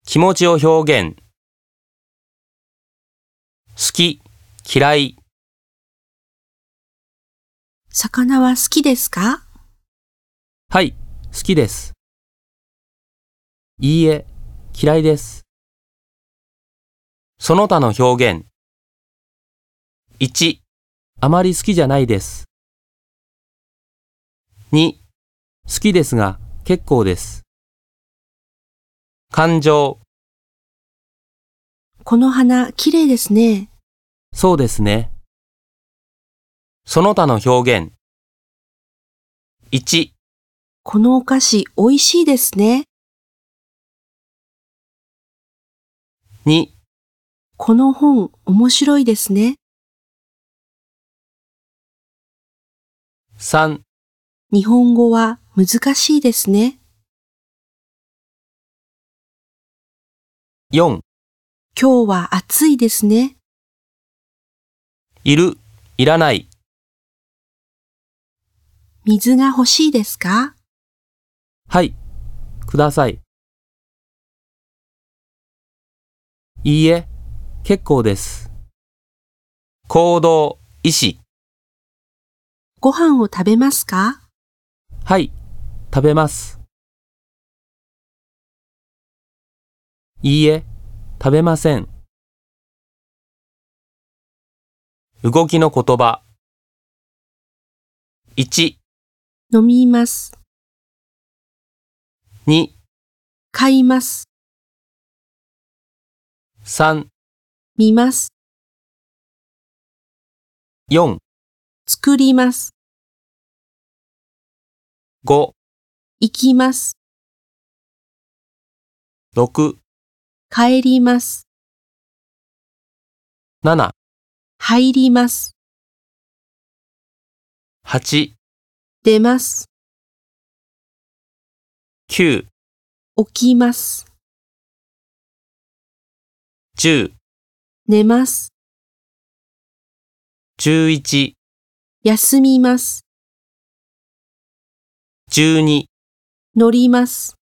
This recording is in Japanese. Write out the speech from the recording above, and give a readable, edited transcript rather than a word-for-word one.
気持ちを表現。好き、嫌い。 魚は好きですか？ はい、好きです。いいえ、嫌いです。その他の表現。1、あまり好きじゃないです。2、好きですが結構です。感情。 この花、きれいですね。 そうですね。その他の表現。1、 このお菓子、おいしいですね。 2、 この本、面白いですね。 3、 日本語は難しいですね。 4、 今日は暑いですね。 いる、いらない。 水が欲しいですか？ はい、ください。いいえ、結構です。行動、意思。 ご飯を食べますか？ はい、食べます。いいえ、食べません。動きの言葉。1、 飲みます。 2、 買います。 3、 見ます。 4、 作ります。 5、 行きます。 6、 帰ります。 7、 入ります。 8、 出ます。 9、 起きます。 10、 寝ます。 11、 休みます。 12 乗ります。